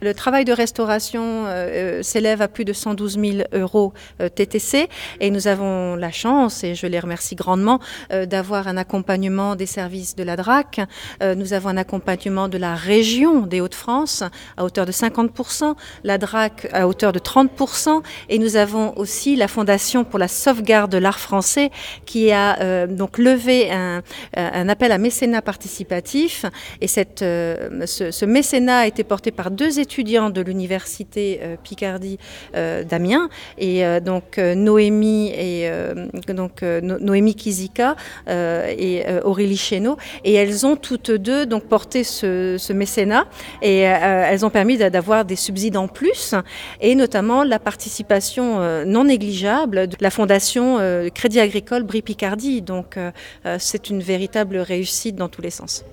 Le travail de restauration s'élève à plus de 112 000 € TTC et nous avons la chance, et je les remercie grandement, d'avoir un accompagnement des services de la DRAC. Nous avons un accompagnement de la région des Hauts-de-France à hauteur de 50%, la DRAC à hauteur de 30%, et nous avons aussi la Fondation pour la sauvegarde de l'art français qui a donc levé un appel à mécénat participatif, et ce mécénat a été porté par 2 étudiants de l'université Picardie d'Amiens, et donc Noémie Kizika et Aurélie Chénaud, et elles ont toutes deux donc porté ce mécénat, et elles ont permis d'avoir des subsides en plus, et notamment la participation non négligeable de la Fondation Crédit Agricole Brie Picardie. Donc c'est une véritable réussite dans tous les sens.